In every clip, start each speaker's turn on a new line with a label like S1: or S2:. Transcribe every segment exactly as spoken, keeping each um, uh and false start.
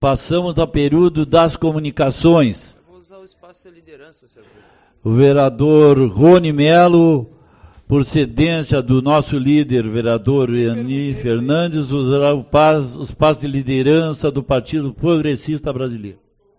S1: Passamos ao período das comunicações.
S2: Eu vou usar o espaço de liderança, senhor presidente.
S1: O vereador Rony Melo, por cedência do nosso líder, vereador Iani Fernandes, usará o espaço de liderança do Partido Progressista Brasileiro.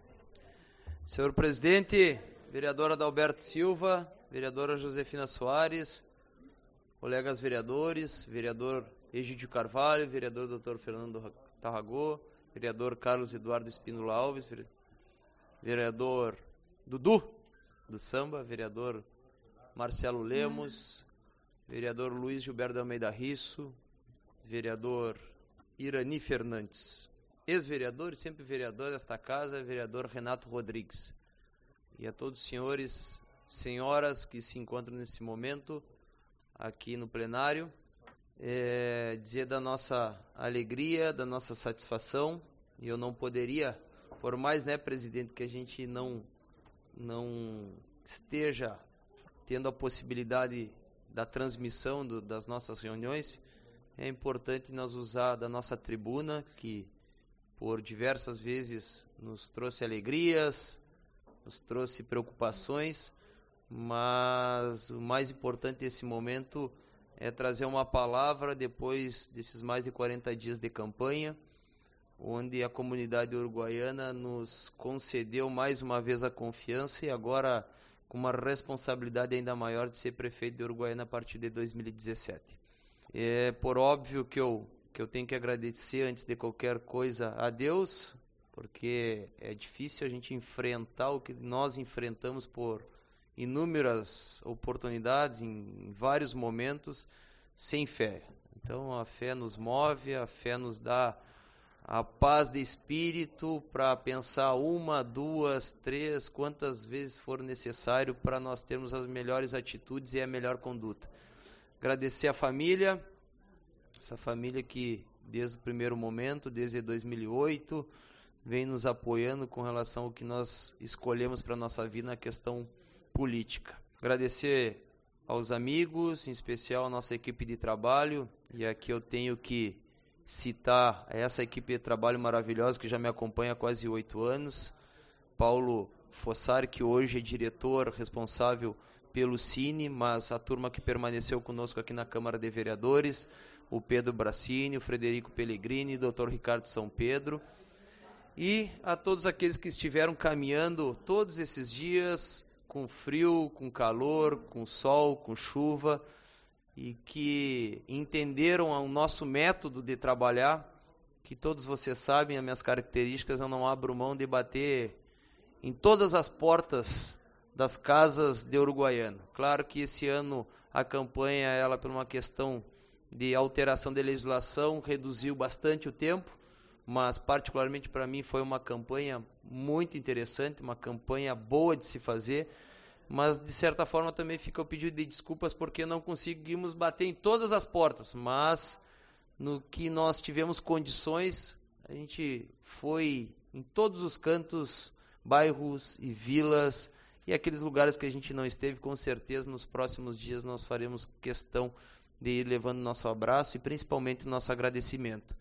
S2: Senhor presidente, vereadora Adalberto Silva, vereadora Josefina Soares, colegas vereadores, vereador Egídio Carvalho, vereador doutor Fernando Tarragó, vereador Carlos Eduardo Espínola Alves, vereador Dudu do Samba, vereador Marcelo Lemos, vereador Luiz Gilberto Almeida Risso, vereador Irani Fernandes, ex-vereador e sempre vereador desta casa, vereador Renato Rodrigues. E a todos os senhores, senhoras que se encontram nesse momento aqui no plenário, é, dizer da nossa alegria, da nossa satisfação, e eu não poderia, por mais, né, presidente, que a gente não, não esteja tendo a possibilidade da transmissão do, das nossas reuniões, é importante nós usar da nossa tribuna, que por diversas vezes nos trouxe alegrias, nos trouxe preocupações, mas o mais importante nesse momento é trazer uma palavra depois desses mais de quarenta dias de campanha, onde a comunidade uruguaiana nos concedeu mais uma vez a confiança e agora com uma responsabilidade ainda maior de ser prefeito de Uruguaiana a partir de dois mil e dezessete. É por óbvio que eu, que eu tenho que agradecer antes de qualquer coisa a Deus, porque é difícil a gente enfrentar o que nós enfrentamos por inúmeras oportunidades, em, em vários momentos, sem fé. Então a fé nos move, a fé nos dá a paz de espírito para pensar uma, duas, três, quantas vezes for necessário para nós termos as melhores atitudes e a melhor conduta. Agradecer a família, essa família que desde o primeiro momento, desde dois mil e oito, vem nos apoiando com relação ao que nós escolhemos para a nossa vida na questão política. Agradecer aos amigos, em especial a nossa equipe de trabalho, e aqui eu tenho que citar essa equipe de trabalho maravilhosa que já me acompanha há quase oito anos, Paulo Fossari, que hoje é diretor responsável pelo Cine, mas a turma que permaneceu conosco aqui na Câmara de Vereadores, o Pedro Bracini, o Frederico Pellegrini, o doutor Ricardo São Pedro, e a todos aqueles que estiveram caminhando todos esses dias, com frio, com calor, com sol, com chuva, e que entenderam o nosso método de trabalhar, que todos vocês sabem, as minhas características, eu não abro mão de bater em todas as portas das casas de Uruguaiana. Claro que esse ano a campanha, ela por uma questão de alteração de legislação, reduziu bastante o tempo, mas particularmente para mim foi uma campanha muito interessante, uma campanha boa de se fazer, mas de certa forma também fica o pedido de desculpas porque não conseguimos bater em todas as portas, mas no que nós tivemos condições, a gente foi em todos os cantos, bairros e vilas, e aqueles lugares que a gente não esteve, com certeza nos próximos dias nós faremos questão de ir levando nosso abraço e principalmente nosso agradecimento.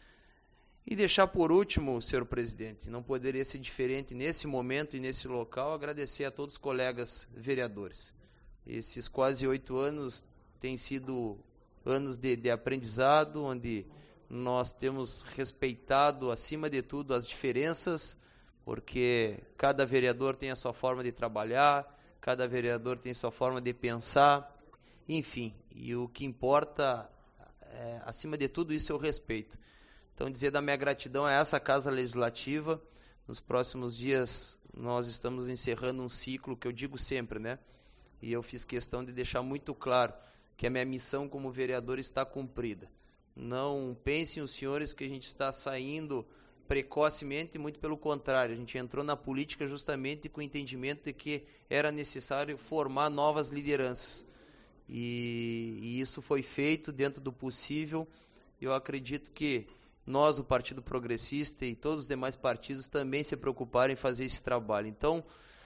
S2: E deixar por último, senhor presidente, não poderia ser diferente nesse momento e nesse local, agradecer a todos os colegas vereadores. Esses quase oito anos têm sido anos de, de aprendizado, onde nós temos respeitado, acima de tudo, as diferenças, porque cada vereador tem a sua forma de trabalhar, cada vereador tem a sua forma de pensar, enfim, e o que importa, é, acima de tudo isso, é o respeito. Então, dizer da minha gratidão a essa Casa Legislativa. Nos próximos dias, nós estamos encerrando um ciclo que eu digo sempre, né? E eu fiz questão de deixar muito claro que a minha missão como vereador está cumprida. Não pensem os senhores que a gente está saindo precocemente, muito pelo contrário. A gente entrou na política justamente com o entendimento de que era necessário formar novas lideranças. E, e isso foi feito dentro do possível. Eu acredito que nós, o Partido Progressista e todos os demais partidos também se preocuparem em fazer esse trabalho. Então,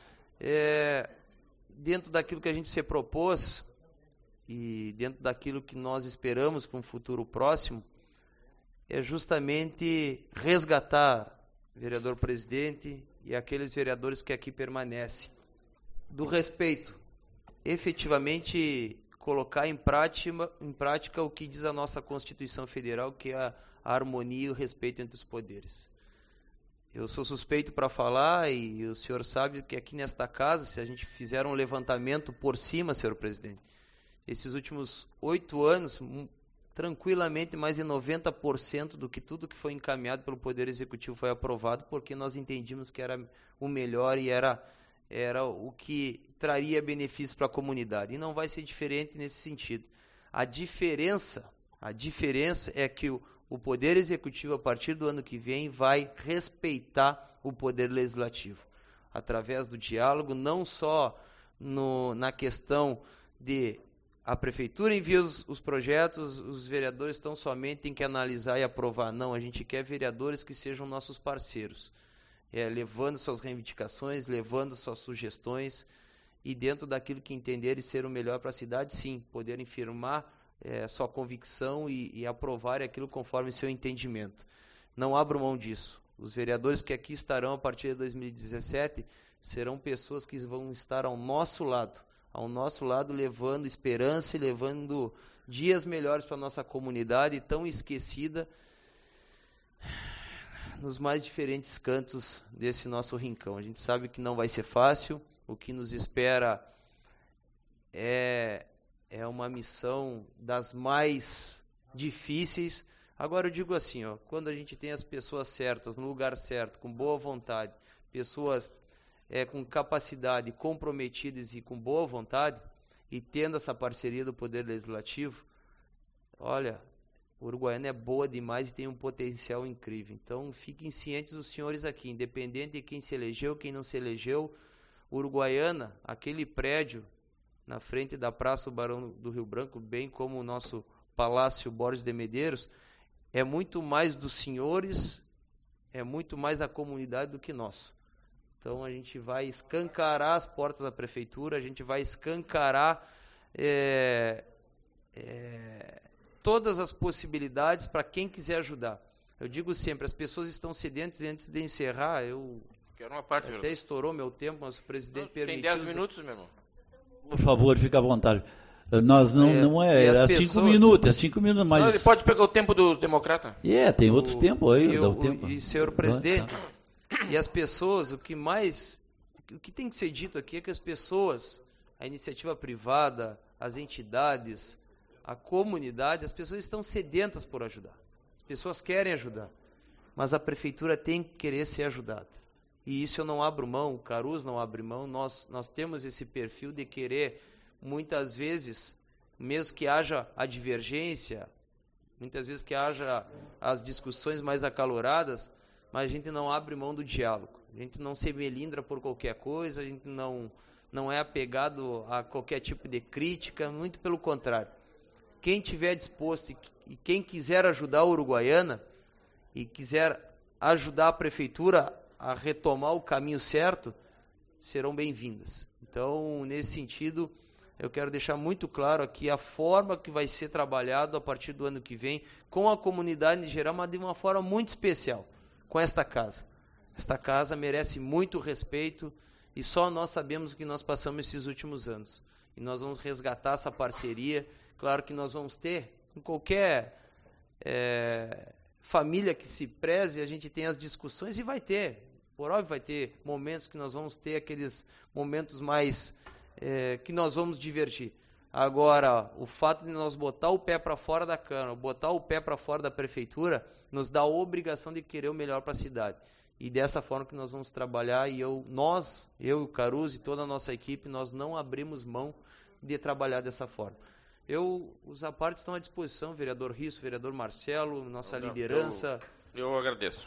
S2: é, dentro daquilo que a gente se propôs e dentro daquilo que nós esperamos para um futuro próximo, é justamente resgatar vereador presidente e aqueles vereadores que aqui permanecem. Do respeito, efetivamente colocar em prática, em prática o que diz a nossa Constituição Federal, que é a, a harmonia e o respeito entre os poderes. Eu sou suspeito para falar e o senhor sabe que aqui nesta casa, se a gente fizer um levantamento por cima, senhor presidente, esses últimos oito anos, um, tranquilamente mais de noventa por cento do que tudo que foi encaminhado pelo Poder Executivo foi aprovado, porque nós entendimos que era o melhor e era, era o que traria benefício para a comunidade. E não vai ser diferente nesse sentido. A diferença, a diferença é que o O Poder Executivo, a partir do ano que vem, vai respeitar o Poder Legislativo, através do diálogo, não só no, na questão de a Prefeitura envia os, os projetos, os vereadores estão somente tem que analisar e aprovar. Não, a gente quer vereadores que sejam nossos parceiros, é, levando suas reivindicações, levando suas sugestões, e dentro daquilo que entenderem ser o melhor para a cidade, sim, poderem firmar É, sua convicção e, e aprovar aquilo conforme seu entendimento. Não abro mão disso. Os vereadores que aqui estarão a partir de dois mil e dezessete serão pessoas que vão estar ao nosso lado, ao nosso lado levando esperança e levando dias melhores para a nossa comunidade tão esquecida nos mais diferentes cantos desse nosso rincão. A gente sabe que não vai ser fácil, o que nos espera é É uma missão das mais difíceis. Agora eu digo assim, ó, quando a gente tem as pessoas certas, no lugar certo, com boa vontade, pessoas é, com capacidade, comprometidas e com boa vontade, e tendo essa parceria do Poder Legislativo, olha, Uruguaiana é boa demais e tem um potencial incrível. Então fiquem cientes os senhores aqui, independente de quem se elegeu, quem não se elegeu, Uruguaiana, aquele prédio na frente da Praça do Barão do Rio Branco, bem como o nosso Palácio Borges de Medeiros, é muito mais dos senhores, é muito mais da comunidade do que nosso. Então a gente vai escancarar as portas da Prefeitura, a gente vai escancarar é, é, todas as possibilidades para quem quiser ajudar. Eu digo sempre, as pessoas estão sedentas, e antes de encerrar, eu
S3: Quero uma parte,
S2: até estourou meu tempo, mas o presidente
S3: não,
S2: permitiu...
S3: Tem dez minutos, meu irmão.
S1: Por favor, fica à vontade. Nós não é, não é, é
S2: pessoas,
S1: cinco minutos, é cinco minutos, mas...
S3: Não, ele pode pegar o tempo do democrata.
S1: É, yeah, tem outro
S2: o,
S1: tempo aí,
S2: e,
S1: dá
S2: o,
S1: o tempo.
S2: E, senhor presidente, e as pessoas, o que mais, o que tem que ser dito aqui é que as pessoas, a iniciativa privada, as entidades, a comunidade, as pessoas estão sedentas por ajudar. As pessoas querem ajudar, mas a prefeitura tem que querer ser ajudada. E isso eu não abro mão, o Carus não abre mão, nós, nós temos esse perfil de querer, muitas vezes, mesmo que haja a divergência, muitas vezes que haja as discussões mais acaloradas, mas a gente não abre mão do diálogo, a gente não se melindra por qualquer coisa, a gente não, não é apegado a qualquer tipo de crítica, muito pelo contrário. Quem tiver disposto e, e quem quiser ajudar a Uruguaiana e quiser ajudar a prefeitura a retomar o caminho certo, serão bem-vindas. Então, nesse sentido, eu quero deixar muito claro aqui a forma que vai ser trabalhado a partir do ano que vem, com a comunidade em geral, mas de uma forma muito especial, com esta casa. Esta casa merece muito respeito e só nós sabemos o que nós passamos esses últimos anos. E nós vamos resgatar essa parceria. Claro que nós vamos ter, em qualquer é, família que se preze, a gente tem as discussões e vai ter. Por óbvio, vai ter momentos que nós vamos ter aqueles momentos mais é, que nós vamos divertir. Agora, o fato de nós botar o pé para fora da Câmara, botar o pé para fora da Prefeitura, nos dá a obrigação de querer o melhor para a cidade. E dessa forma que nós vamos trabalhar, e eu, nós, eu e o Carus e toda a nossa equipe, nós não abrimos mão de trabalhar dessa forma. Eu, os apartes estão à disposição, vereador Risso, vereador Marcelo, nossa
S3: não,
S2: liderança.
S3: Eu, eu agradeço.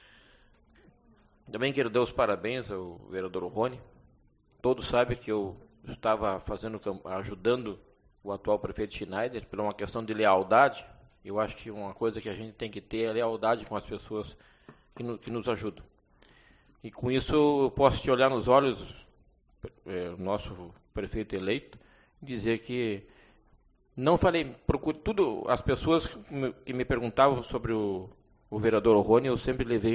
S3: Também quero dar os parabéns ao vereador Rony. Todos sabem que eu estava fazendo, ajudando o atual prefeito Schneider por uma questão de lealdade. Eu acho que uma coisa que a gente tem que ter é lealdade com as pessoas que, no, que nos ajudam. E com isso eu posso te olhar nos olhos, é, o nosso prefeito eleito, e dizer que não falei, procuro tudo, as pessoas que me, que me perguntavam sobre o, o vereador Rony, eu sempre levei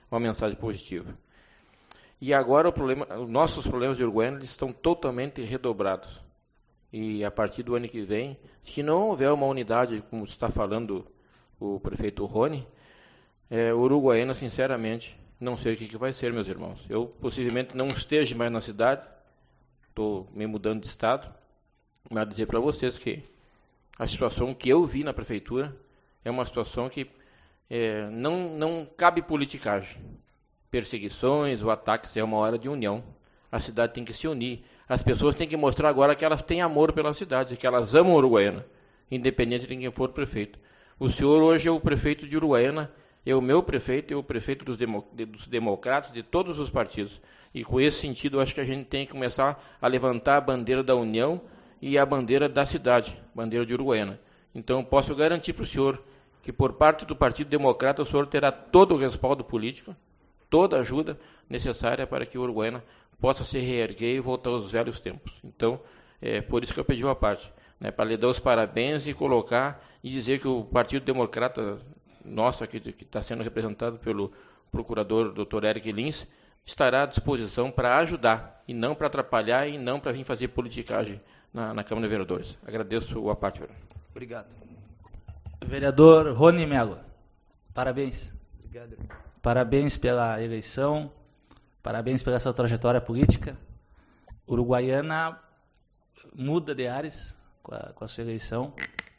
S3: uma mensagem positiva. E agora o problema, os nossos problemas de Uruguaiana estão totalmente redobrados. E a partir do ano que vem, se não houver uma unidade, como está falando o prefeito Rony, é, Uruguaiana, sinceramente, não sei o que, que vai ser, meus irmãos. Eu possivelmente não esteja mais na cidade, estou me mudando de estado, mas dizer para vocês que a situação que eu vi na prefeitura é uma situação que é, não, não cabe politicagem. Perseguições ou ataques, é uma hora de união. A cidade tem que se unir. As pessoas têm que mostrar agora que elas têm amor pela cidade, que elas amam Uruguaiana, independente de quem for o prefeito. O senhor hoje é o prefeito de Uruguaiana, é o meu prefeito, é o prefeito dos, demo, dos democratas, de todos os partidos. E com esse sentido, eu acho que a gente tem que começar a levantar a bandeira da união e a bandeira da cidade, bandeira de Uruguaiana. Então, posso garantir para o senhor que por parte do Partido Democrata o senhor terá todo o respaldo político, toda a ajuda necessária para que o Uruguaiana possa se reerguer e voltar aos velhos tempos. Então, é por isso que eu pedi uma parte, né, para lhe dar os parabéns e colocar e dizer que o Partido Democrata nosso aqui, que está sendo representado pelo procurador doutor Eric Lins, estará à disposição para ajudar, e não para atrapalhar, e não para vir fazer politicagem na, na Câmara de Vereadores. Agradeço a parte, vereador.
S2: Obrigado.
S4: Vereador Rony Melo, parabéns.
S2: Obrigado.
S4: Parabéns pela eleição, parabéns pela sua trajetória política. Uruguaiana muda de ares com a, com a sua eleição.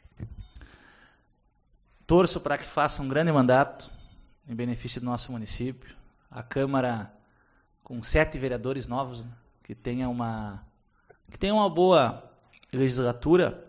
S4: Torço para que faça um grande mandato em benefício do nosso município. A Câmara com sete vereadores novos, né, que tenha uma que tenha uma boa legislatura.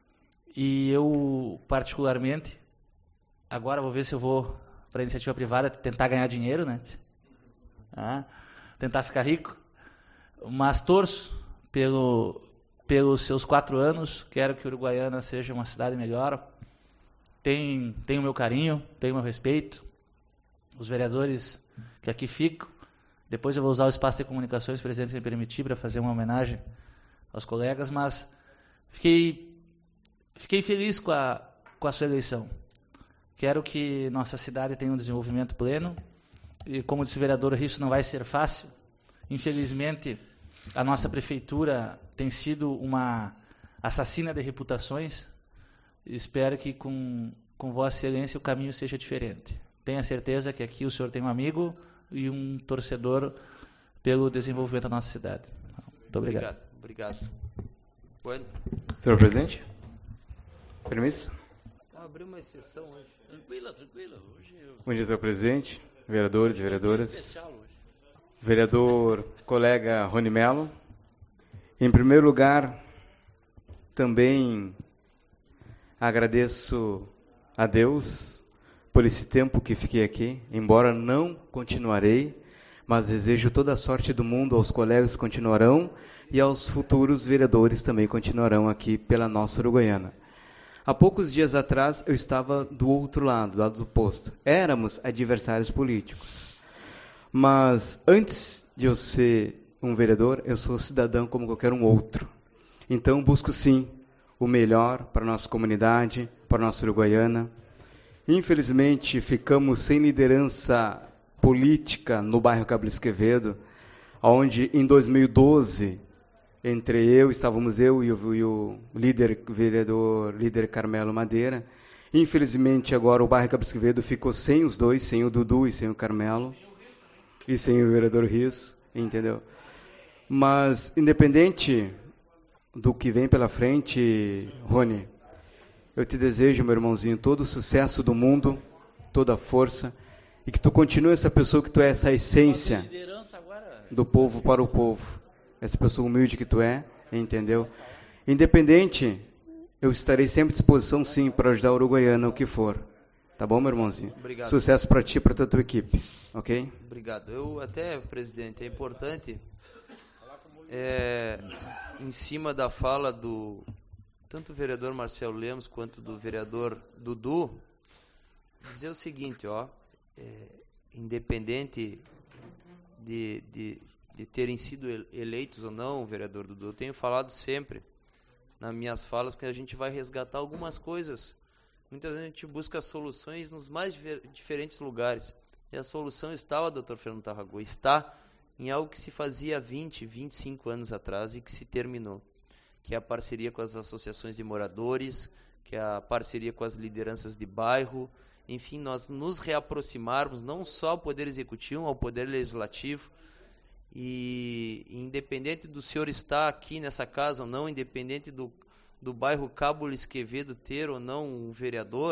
S4: E eu, particularmente, agora vou ver se eu vou para a iniciativa privada tentar ganhar dinheiro, né? Ah, tentar ficar rico. Mas torço pelo, pelos seus quatro anos. Quero que Uruguaiana seja uma cidade melhor. Tem, tem o meu carinho, tem o meu respeito. Os vereadores que aqui ficam. Depois eu vou usar o espaço de comunicações, presidente, se me permitir, para fazer uma homenagem aos colegas. Mas fiquei, fiquei feliz com a, com a sua eleição. Quero que nossa cidade tenha um desenvolvimento pleno. E como disse o vereador, isso não vai ser fácil. Infelizmente, a nossa prefeitura tem sido uma assassina de reputações. Espero que com, com Vossa Excelência o caminho seja diferente. Tenha certeza que aqui o senhor tem um amigo e um torcedor pelo desenvolvimento da nossa cidade. Muito obrigado.
S2: Obrigado. Bueno.
S5: Senhor presidente, permisso?
S2: Abrir uma exceção hoje.
S1: Tranquila, tranquila. Hoje eu...
S5: Bom dia, senhor presidente, vereadores e vereadoras. Vereador colega Rony Melo. Em primeiro lugar, também agradeço a Deus por esse tempo que fiquei aqui, embora não continuarei, mas desejo toda a sorte do mundo aos colegas que continuarão e aos futuros vereadores também continuarão aqui pela nossa Uruguaiana. Há poucos dias atrás eu estava do outro lado, do lado do posto. Éramos adversários políticos. Mas antes de eu ser um vereador, eu sou cidadão como qualquer um outro. Então busco sim o melhor para a nossa comunidade, para a nossa Uruguaiana. Infelizmente ficamos sem liderança política no bairro Cablis Quevedo, onde em dois mil e doze, entre eu, estávamos eu e o, e o líder, vereador, líder Carmelo Madeira. Infelizmente agora o bairro Cablis Quevedo ficou sem os dois, sem o Dudu e sem o Carmelo, e sem o vereador Rios, entendeu? Mas independente do que vem pela frente, Rony, eu te desejo, meu irmãozinho, todo o sucesso do mundo, toda a força, e que tu continue essa pessoa que tu é, essa essência do povo para o povo, essa pessoa humilde que tu é, entendeu? Independente, eu estarei sempre à disposição, sim, para ajudar a Uruguaiana, o que for. Tá bom, meu irmãozinho?
S2: Obrigado.
S5: Sucesso para ti e para toda a tua equipe, ok?
S2: Obrigado. Eu até, presidente, é importante, é, em cima da fala do tanto o vereador Marcelo Lemos quanto do vereador Dudu, dizer o seguinte, ó, é, independente de, de, de terem sido eleitos ou não, vereador Dudu, eu tenho falado sempre nas minhas falas que a gente vai resgatar algumas coisas. Muitas vezes a gente busca soluções nos mais diferentes lugares. E a solução estava, doutor Fernando Tarragua, está em algo que se fazia há vinte, vinte e cinco anos atrás e que se terminou, que é a parceria com as associações de moradores, que é a parceria com as lideranças de bairro, enfim, nós nos reaproximarmos não só ao Poder Executivo, ao Poder Legislativo, e independente do senhor estar aqui nessa casa ou não, independente do, do bairro Cabo Luiz Quevedo ter ou não um vereador,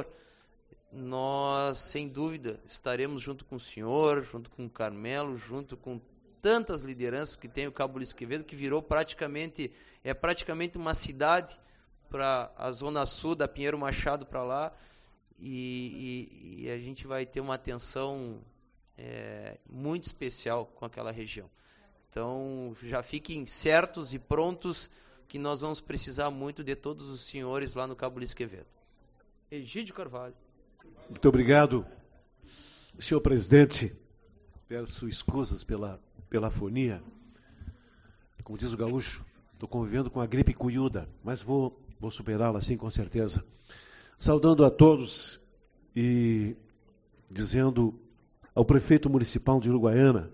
S2: nós, sem dúvida, estaremos junto com o senhor, junto com o Carmelo, junto com tantas lideranças que tem o Cabo Luiz Quevedo, que virou praticamente, é praticamente uma cidade para a zona sul da Pinheiro Machado para lá, e, e, e a gente vai ter uma atenção é, muito especial com aquela região. Então, já fiquem certos e prontos que nós vamos precisar muito de todos os senhores lá no Cabo Luiz Quevedo. Egídio Carvalho.
S6: Muito obrigado, senhor presidente. Peço escusas pela, pela afonia. Como diz o gaúcho, estou convivendo com a gripe cunhuda, mas vou, vou superá-la sim, com certeza. Saudando a todos e dizendo ao prefeito municipal de Uruguaiana,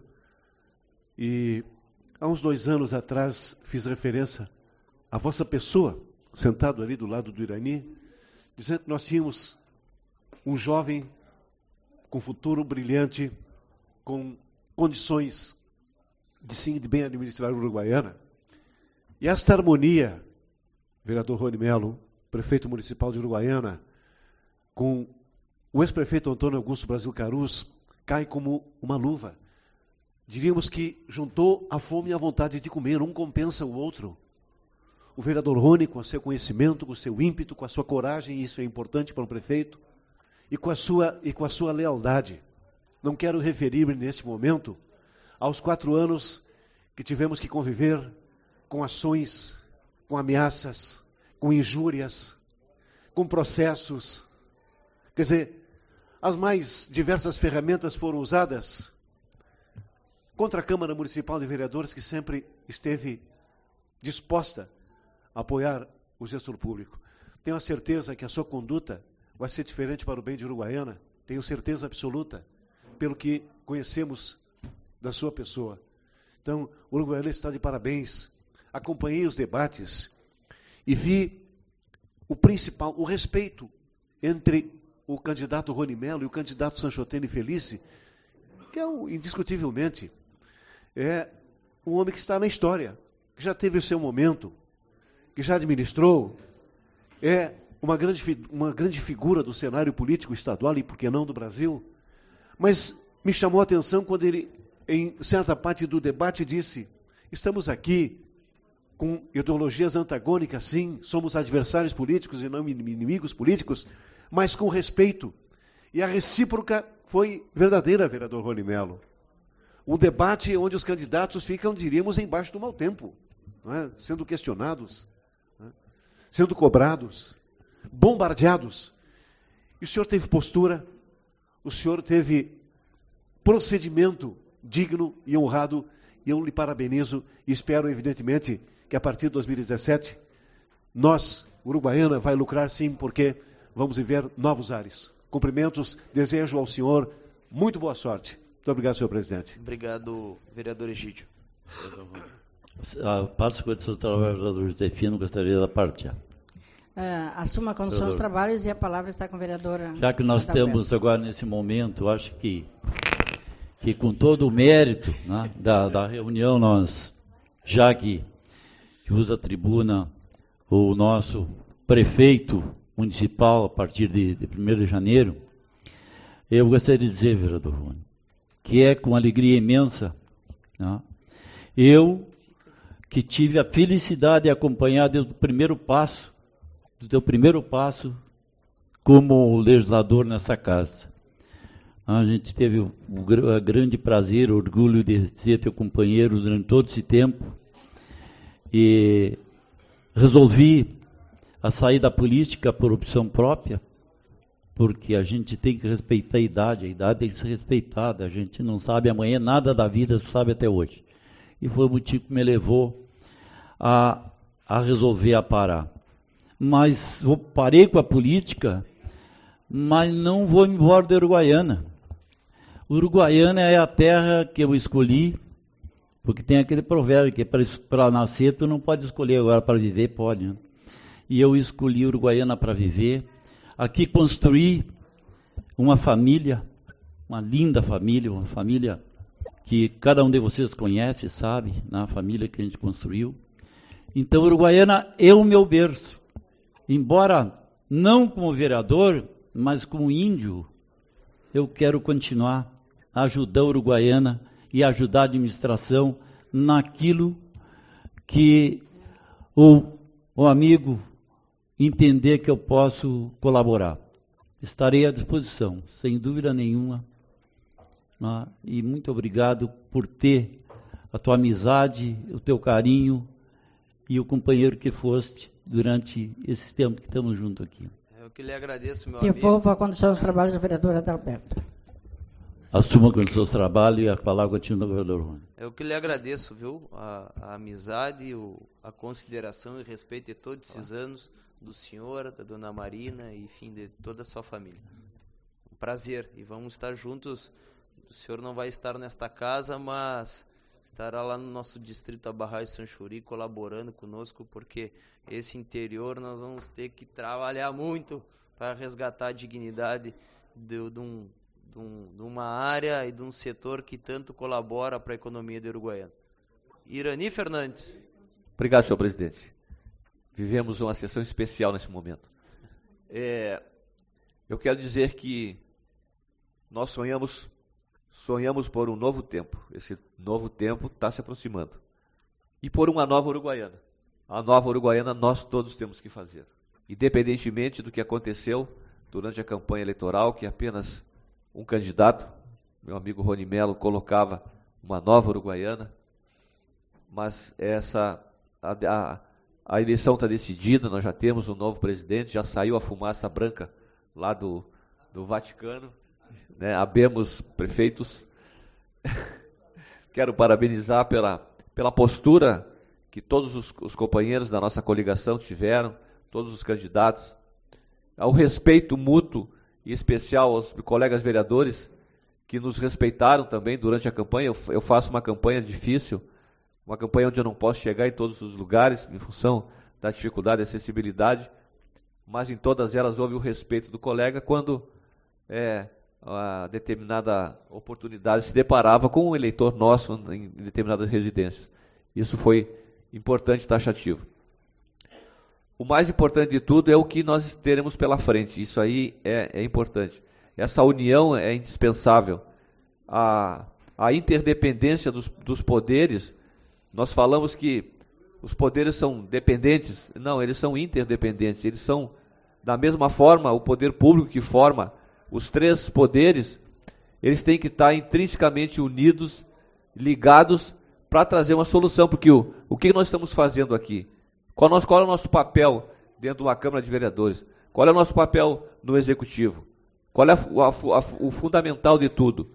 S6: e há uns dois anos atrás fiz referência à vossa pessoa, sentado ali do lado do Irani, dizendo que nós tínhamos um jovem com futuro brilhante, com condições de sim, de bem administrar Uruguaiana. E esta harmonia, vereador Rony Melo, prefeito municipal de Uruguaiana, com o ex-prefeito Antônio Augusto Brasil Carus, cai como uma luva. Diríamos que juntou a fome e a vontade de comer, um compensa o outro. O vereador Rony, com o seu conhecimento, com o seu ímpeto, com a sua coragem, e isso é importante para o prefeito, e com a sua, e com a sua lealdade. Não quero referir-me neste momento aos quatro anos que tivemos que conviver com ações, com ameaças, com injúrias, com processos. Quer dizer, as mais diversas ferramentas foram usadas contra a Câmara Municipal de Vereadores, que sempre esteve disposta a apoiar o gestor público. Tenho a certeza que a sua conduta vai ser diferente para o bem de Uruguaiana, tenho certeza absoluta, pelo que conhecemos da sua pessoa. Então, o Uruguaiana está de parabéns. Acompanhei os debates e vi o principal, o respeito entre o candidato Rony Melo e o candidato Sanchotene Felice, que é um, indiscutivelmente é um homem que está na história, que já teve o seu momento, que já administrou, é uma grande, uma grande figura do cenário político estadual e, por que não, do Brasil. Mas me chamou a atenção quando ele, em certa parte do debate, disse: estamos aqui com ideologias antagônicas, sim, somos adversários políticos e não inimigos políticos, mas com respeito. E a recíproca foi verdadeira, vereador Rony Melo. O debate onde os candidatos ficam, diríamos, embaixo do mau tempo, não é? Sendo questionados, não é? Sendo cobrados, bombardeados. E o senhor teve postura, o senhor teve procedimento digno e honrado, e eu lhe parabenizo e espero, evidentemente, que a partir de dois mil e dezessete, nós, Uruguaiana, vai lucrar sim, porque vamos viver novos ares. Cumprimentos, desejo ao senhor muito boa sorte. Muito obrigado, senhor presidente.
S2: Obrigado, vereador Egídio.
S1: A passo com o seu trabalho, vereador Josefino, gostaria da parte.
S7: Uh, assuma a condução dos trabalhos e a palavra está com a vereadora.
S1: Já que nós temos agora, nesse momento, acho que, que com todo o mérito, né, da, da reunião, nós, já que, que usa a tribuna o nosso prefeito municipal a partir de, de primeiro de janeiro, eu gostaria de dizer, vereador Rony, que é com alegria imensa, né, eu que tive a felicidade de acompanhar desde o primeiro passo, do teu primeiro passo como legislador nessa casa. A gente teve o, o grande prazer, o orgulho de ser teu companheiro durante todo esse tempo e resolvi a sair da política por opção própria, porque a gente tem que respeitar a idade, a idade tem que ser respeitada, a gente não sabe amanhã nada da vida, só sabe até hoje. E foi o motivo que me levou a, a resolver a parar. Mas eu parei com a política, mas não vou embora da Uruguaiana. Uruguaiana é a terra que eu escolhi, porque tem aquele provérbio que para nascer tu não pode escolher, agora para viver pode. Né? E eu escolhi Uruguaiana para viver. Aqui construí uma família, uma linda família, uma família que cada um de vocês conhece, sabe, na família que a gente construiu. Então, Uruguaiana é o meu berço. Embora não como vereador, mas como índio, eu quero continuar a ajudar a Uruguaiana e ajudar a administração naquilo que o, o amigo entender que eu posso colaborar. Estarei à disposição, sem dúvida nenhuma. Ah, e muito obrigado por ter a tua amizade, o teu carinho e o companheiro que foste durante esse tempo que estamos juntos aqui.
S2: Eu que lhe agradeço, meu
S7: Devolvo
S2: amigo.
S7: Devolvo a condição dos trabalhos da vereadora Adalberto.
S1: Assuma com os seus trabalhos e a palavra continua do vereador Rony.
S2: Eu que lhe agradeço, viu, a, a amizade, o, a consideração e respeito de todos esses anos do senhor, da dona Marina, e, enfim, de toda a sua família. Um prazer, e vamos estar juntos. O senhor não vai estar nesta casa, mas estará lá no nosso distrito Abarrá e Sanchuri colaborando conosco, porque esse interior nós vamos ter que trabalhar muito para resgatar a dignidade de, de, um, de, um, de uma área e de um setor que tanto colabora para a economia de Uruguaiana. Irani Fernandes.
S8: Obrigado, senhor presidente. Vivemos uma sessão especial nesse momento. É, eu quero dizer que nós sonhamos, sonhamos por um novo tempo. Esse novo tempo está se aproximando. E por uma nova Uruguaiana. A nova Uruguaiana nós todos temos que fazer. Independentemente do que aconteceu durante a campanha eleitoral, que apenas um candidato, meu amigo Rony Melo, colocava uma nova Uruguaiana. Mas essa... A, a, A eleição está decidida, nós já temos um novo presidente, já saiu a fumaça branca lá do, do Vaticano, né? Habemos prefeitos. Quero parabenizar pela, pela postura que todos os, os companheiros da nossa coligação tiveram, todos os candidatos, ao respeito mútuo e especial aos colegas vereadores que nos respeitaram também durante a campanha. Eu, eu faço uma campanha difícil, uma campanha onde eu não posso chegar em todos os lugares, em função da dificuldade e acessibilidade, mas em todas elas houve o respeito do colega quando é, a determinada oportunidade se deparava com um eleitor nosso em determinadas residências. Isso foi importante e taxativo. O mais importante de tudo é o que nós teremos pela frente, isso aí é, é importante. Essa união é indispensável. A, a interdependência dos, dos poderes. Nós falamos que os poderes são dependentes. Não, eles são interdependentes. Eles são, da mesma forma, o poder público que forma os três poderes, eles têm que estar intrinsecamente unidos, ligados, para trazer uma solução. Porque o, o que nós estamos fazendo aqui? Qual, nós, qual é o nosso papel dentro de uma Câmara de Vereadores? Qual é o nosso papel no Executivo? Qual é a, a, a, o fundamental de tudo?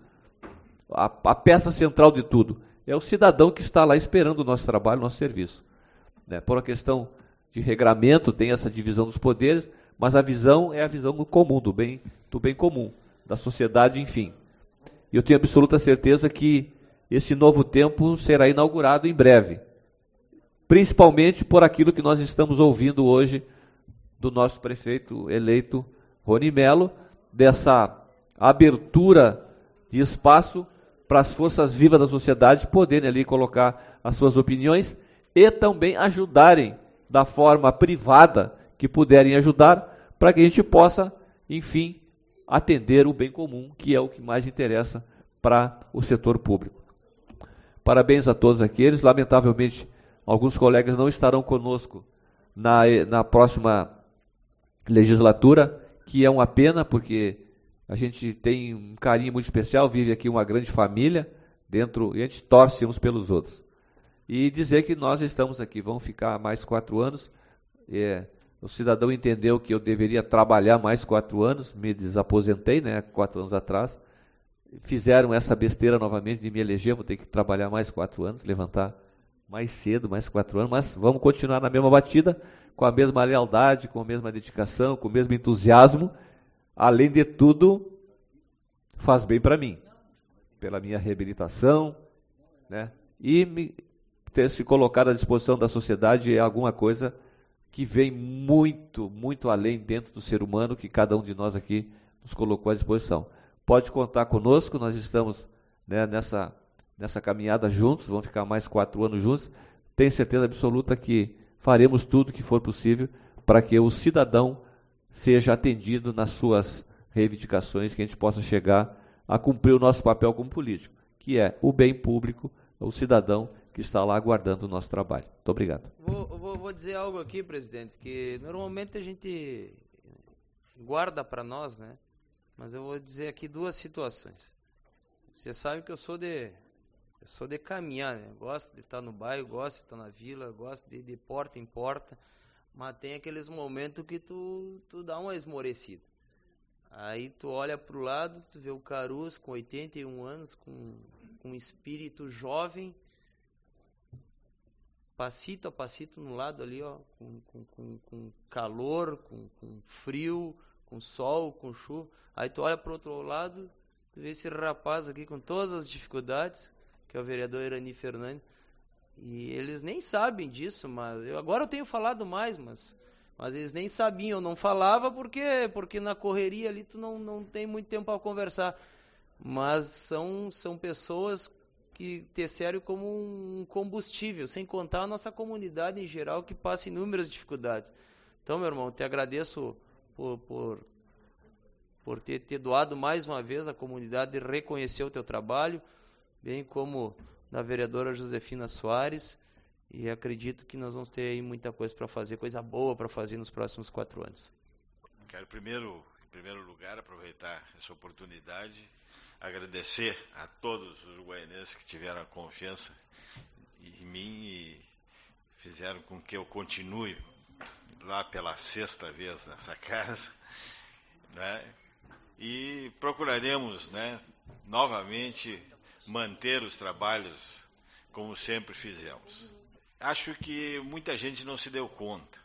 S8: A, a peça central de tudo? É o cidadão que está lá esperando o nosso trabalho, o nosso serviço. Né? Por uma questão de regramento, tem essa divisão dos poderes, mas a visão é a visão do comum, do bem, do bem comum, da sociedade, enfim. E eu tenho absoluta certeza que esse novo tempo será inaugurado em breve. Principalmente por aquilo que nós estamos ouvindo hoje do nosso prefeito eleito, Rony Melo, dessa abertura de espaço para as forças vivas da sociedade poderem ali colocar as suas opiniões e também ajudarem da forma privada que puderem ajudar, para que a gente possa, enfim, atender o bem comum, que é o que mais interessa para o setor público. Parabéns a todos aqueles. Lamentavelmente, alguns colegas não estarão conosco na, na próxima legislatura, que é uma pena, porque a gente tem um carinho muito especial, vive aqui uma grande família, dentro, e a gente torce uns pelos outros. E dizer que nós estamos aqui, vamos ficar mais quatro anos. É, o cidadão entendeu que eu deveria trabalhar mais quatro anos, me desaposentei, né, quatro anos atrás. Fizeram essa besteira novamente de me eleger, vou ter que trabalhar mais quatro anos, levantar mais cedo, mais quatro anos, mas vamos continuar na mesma batida, com a mesma lealdade, com a mesma dedicação, com o mesmo entusiasmo. Além de tudo, faz bem para mim. pela minha reabilitação, né? E me, ter se colocado à disposição da sociedade é alguma coisa que vem muito, muito além dentro do ser humano que cada um de nós aqui nos colocou à disposição. Pode contar conosco, nós estamos, né, nessa, nessa caminhada juntos, vamos ficar mais quatro anos juntos. Tenho certeza absoluta que faremos tudo que for possível para que o cidadão seja atendido nas suas reivindicações, que a gente possa chegar a cumprir o nosso papel como político, que é o bem público, o cidadão que está lá aguardando o nosso trabalho. Muito obrigado.
S2: Vou, vou, vou dizer algo aqui, presidente, que normalmente a gente guarda para nós, né? Mas eu vou dizer aqui duas situações. Você sabe que eu sou de, eu sou de caminhar, né? Eu gosto de estar no bairro, gosto de estar na vila, gosto de ir de porta em porta, mas tem aqueles momentos que tu, tu dá uma esmorecida. Aí tu olha pro lado, tu vê o Caruso com oitenta e um anos, com, com um espírito jovem, passito a passito no lado ali, ó, com, com, com, com calor, com, com frio, com sol, com chuva. Aí tu olha pro outro lado, tu vê esse rapaz aqui com todas as dificuldades, que é o vereador Irani Fernandes, e eles nem sabem disso, mas eu, agora eu tenho falado mais, mas, mas eles nem sabiam, eu não falava porque, porque na correria ali tu não, não tem muito tempo para conversar, mas são, são pessoas que terciário como um combustível, sem contar a nossa comunidade em geral que passa inúmeras dificuldades. Então, meu irmão, te agradeço por, por, por ter, ter doado mais uma vez a comunidade e reconhecer o teu trabalho, bem como da vereadora Josefina Soares, e acredito que nós vamos ter aí muita coisa para fazer, coisa boa para fazer nos próximos quatro anos.
S9: Quero primeiro, em primeiro lugar, aproveitar essa oportunidade, agradecer a todos os uruguaianenses que tiveram a confiança em mim e fizeram com que eu continue lá pela sexta vez nessa casa, né? E procuraremos, né, novamente manter os trabalhos como sempre fizemos. Acho que muita gente não se deu conta,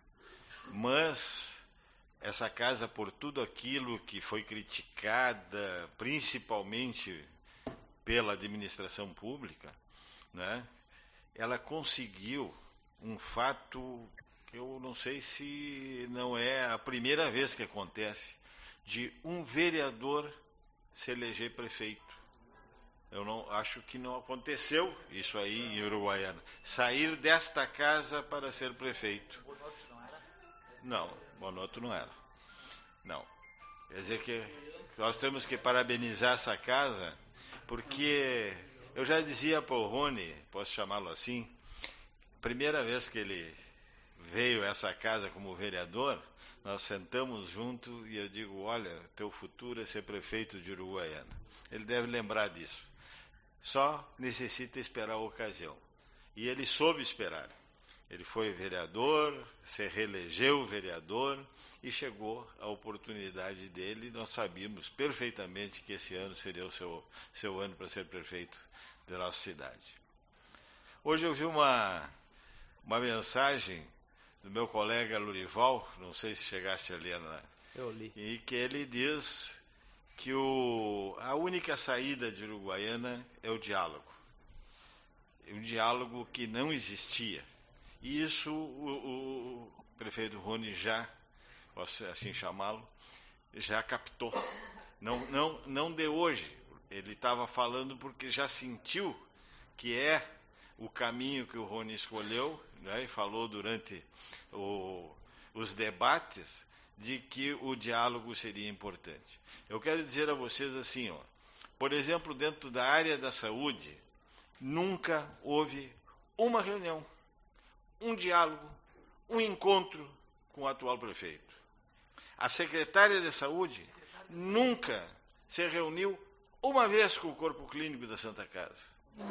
S9: mas essa casa, por tudo aquilo que foi criticada, principalmente pela administração pública, né, ela conseguiu um fato que eu não sei se não é a primeira vez que acontece, de um vereador se eleger prefeito. Eu não acho que não aconteceu isso aí em Uruguaiana. Sair desta casa para ser prefeito. Não, Bonotto não era. Não. Quer dizer que nós temos que parabenizar essa casa, porque eu já dizia para o Rony, posso chamá-lo assim, primeira vez que ele veio a essa casa como vereador, nós sentamos junto e eu digo, olha, teu futuro é ser prefeito de Uruguaiana. Ele deve lembrar disso. Só necessita esperar a ocasião. E ele soube esperar. Ele foi vereador, se reelegeu vereador e chegou a oportunidade dele. Nós sabíamos perfeitamente que esse ano seria o seu, seu ano para ser prefeito da nossa cidade. Hoje eu vi uma, uma mensagem do meu colega Lurival, não sei se chegasse a ler, né?
S2: Eu li.
S9: E que ele diz que o, a única saída de Uruguaiana é o diálogo. Um diálogo que não existia. E isso o, o prefeito Rony já, posso assim chamá-lo, já captou. Não, não, não de hoje. Ele estava falando porque já sentiu que é o caminho que o Rony escolheu, né, e falou durante o, os debates de que o diálogo seria importante. Eu quero dizer a vocês assim, ó, por exemplo, dentro da área da saúde, nunca houve uma reunião, um diálogo, um encontro com o atual prefeito. A secretária de saúde nunca se reuniu uma vez com o corpo clínico da Santa Casa.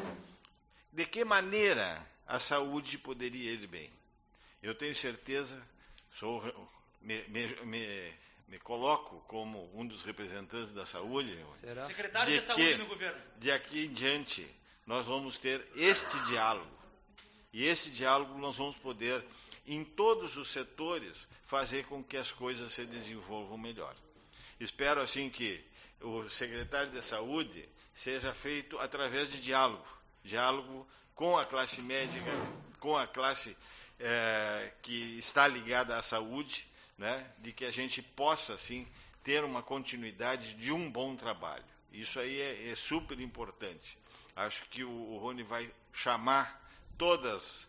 S9: De que maneira a saúde poderia ir bem? Eu tenho certeza, sou, me, me, me, me coloco como um dos representantes da saúde,
S2: Será?
S10: Secretário
S9: de,
S10: de Saúde
S9: que,
S10: no governo.
S9: De aqui em diante, nós vamos ter este diálogo. E esse diálogo nós vamos poder, em todos os setores, fazer com que as coisas se desenvolvam melhor. Espero, assim, que o secretário de Saúde seja feito através de diálogo, diálogo com a classe médica, com a classe é, que está ligada à saúde, né, de que a gente possa, assim, ter uma continuidade de um bom trabalho. Isso aí é, é super importante. Acho que o, o Rony vai chamar todas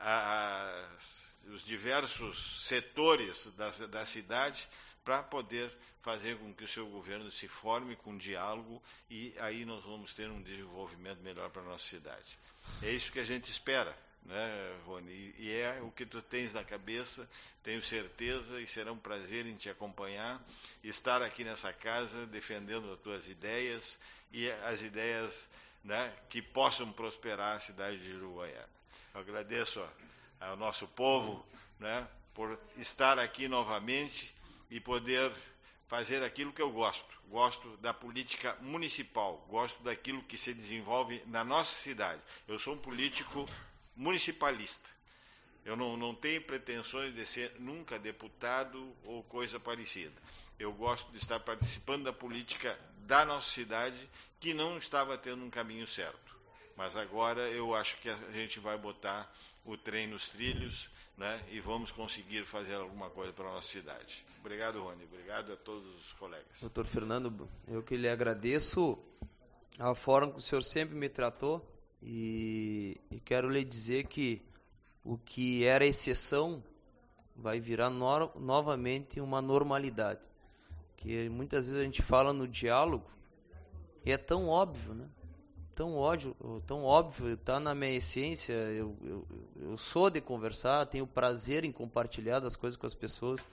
S9: as, os diversos setores da, da cidade para poder fazer com que o seu governo se forme com diálogo e aí nós vamos ter um desenvolvimento melhor para a nossa cidade. É isso que a gente espera, né, Rony? E, e é o que tu tens na cabeça, tenho certeza, e será um prazer em te acompanhar, estar aqui nessa casa defendendo as tuas ideias e as ideias, né, que possam prosperar a cidade de Uruguaiana. Eu agradeço ó, ao nosso povo, né, por estar aqui novamente e poder fazer aquilo que eu gosto. Gosto da política municipal, gosto daquilo que se desenvolve na nossa cidade. Eu sou um político municipalista. Eu não, não tenho pretensões de ser nunca deputado ou coisa parecida. Eu gosto de estar participando da política da nossa cidade, que não estava tendo um caminho certo. Mas agora eu acho que a gente vai botar o trem nos trilhos, né, e vamos conseguir fazer alguma coisa para a nossa cidade. Obrigado, Rony. Obrigado a todos os colegas.
S2: Doutor Fernando, eu que lhe agradeço a forma que o senhor sempre me tratou e, e quero lhe dizer que o que era exceção vai virar no, novamente uma normalidade. Que muitas vezes a gente fala no diálogo e é tão óbvio, né? Tão óbvio, tão óbvio, está na minha essência, eu, eu, eu sou de conversar, tenho prazer em compartilhar das coisas com as pessoas,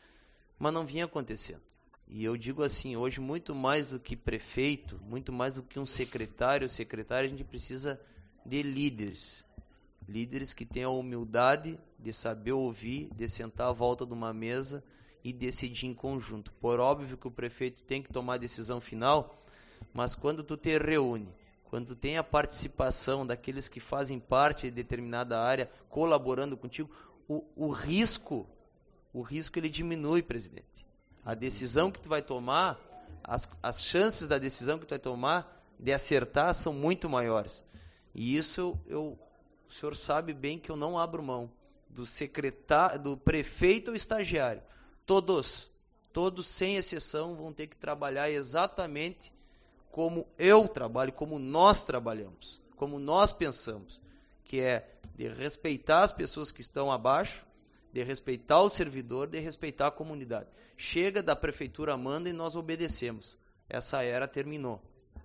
S2: mas não vinha acontecendo. E eu digo assim, hoje muito mais do que prefeito, muito mais do que um secretário, secretário, a gente precisa de líderes. Líderes que tenham a humildade de saber ouvir, de sentar à volta de uma mesa e decidir em conjunto. Por óbvio que o prefeito tem que tomar a decisão final, mas quando tu te reúne, quando tem a participação daqueles que fazem parte de determinada área, colaborando contigo, o, o risco, o risco ele diminui, presidente. A decisão que tu vai tomar, as, as chances da decisão que tu vai tomar de acertar são muito maiores. E isso, eu, o senhor sabe bem que eu não abro mão do secretário, do prefeito ou estagiário. Todos, todos sem exceção vão ter que trabalhar exatamente como eu trabalho, como nós trabalhamos, como nós pensamos, que é de respeitar as pessoas que estão abaixo, de respeitar o servidor, de respeitar a comunidade. Chega da prefeitura manda e nós obedecemos. Essa era terminou.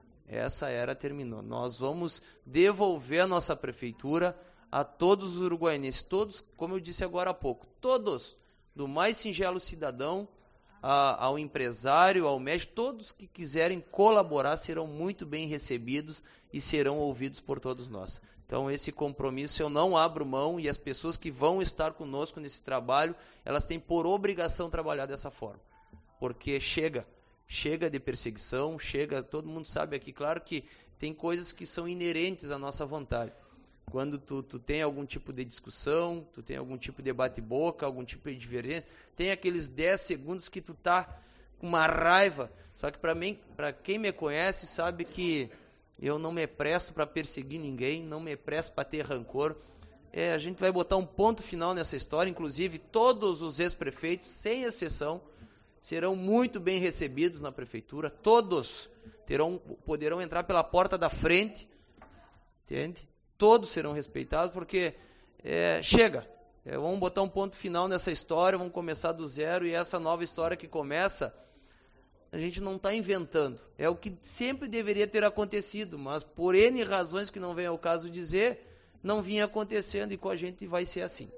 S2: Essa era terminou. Nós vamos devolver a nossa prefeitura a todos os uruguaienses, todos, como eu disse agora há pouco, todos, do mais singelo cidadão A, ao empresário, ao médico, todos que quiserem colaborar serão muito bem recebidos e serão ouvidos por todos nós. Então esse compromisso eu não abro mão e as pessoas que vão estar conosco nesse trabalho, elas têm por obrigação trabalhar dessa forma. Porque chega, chega de perseguição, chega, todo mundo sabe aqui, claro que tem coisas que são inerentes à nossa vontade. Quando tu, tu tem algum tipo de discussão, tu tem algum tipo de bate-boca, algum tipo de divergência, tem aqueles dez segundos que tu tá com uma raiva. Só que para mim, para quem me conhece, sabe que eu não me presto para perseguir ninguém, não me presto para ter rancor. É, a gente vai botar um ponto final nessa história, inclusive todos os ex-prefeitos, sem exceção, serão muito bem recebidos na prefeitura, todos terão, poderão entrar pela porta da frente, entende? Todos serão respeitados, porque é, chega, é, vamos botar um ponto final nessa história, vamos começar do zero, e essa nova história que começa, a gente não está inventando, é o que sempre deveria ter acontecido, mas por N razões que não vem ao caso dizer, não vinha acontecendo, e com a gente vai ser assim.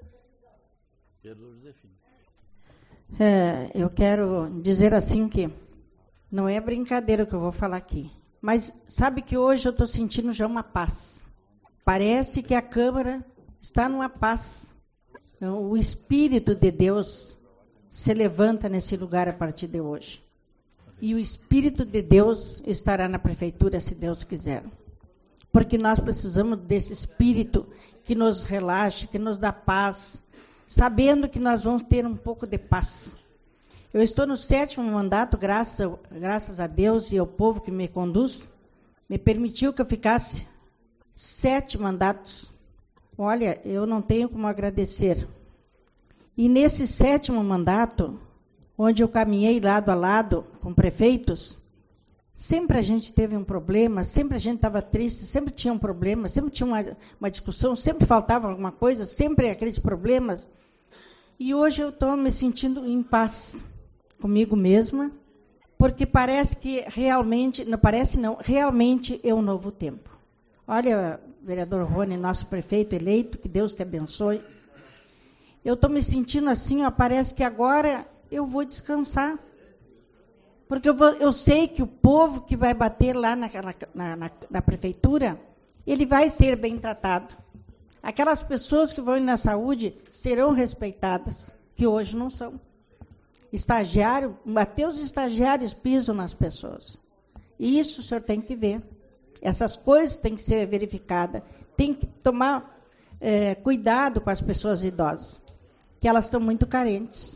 S7: É, eu quero dizer assim que não é brincadeira o que eu vou falar aqui, mas sabe que hoje eu estou sentindo já uma paz. Parece que a Câmara está numa paz. O Espírito de Deus se levanta nesse lugar a partir de hoje. E o Espírito de Deus estará na prefeitura, se Deus quiser. Porque nós precisamos desse Espírito que nos relaxe, que nos dá paz, sabendo que nós vamos ter um pouco de paz. Eu estou no sétimo mandato, graças, graças a Deus e ao povo que me conduz, me permitiu que eu ficasse sete mandatos. Olha, eu não tenho como agradecer. E nesse sétimo mandato, onde eu caminhei lado a lado com prefeitos, sempre a gente teve um problema, sempre a gente estava triste, sempre tinha um problema, sempre tinha uma, uma discussão, sempre faltava alguma coisa, sempre aqueles problemas. E hoje eu estou me sentindo em paz comigo mesma, porque parece que realmente, não parece não, realmente é um novo tempo. Olha, vereador Rony, nosso prefeito eleito, que Deus te abençoe. Eu estou me sentindo assim, ó, parece que agora eu vou descansar. Porque eu, vou, eu sei que o povo que vai bater lá na, na, na, na prefeitura, ele vai ser bem tratado. Aquelas pessoas que vão ir na saúde serão respeitadas, que hoje não são. Estagiário, até os estagiários pisam nas pessoas. E isso o senhor tem que ver. Essas coisas têm que ser verificadas. Tem que tomar é, cuidado com as pessoas idosas, que elas estão muito carentes.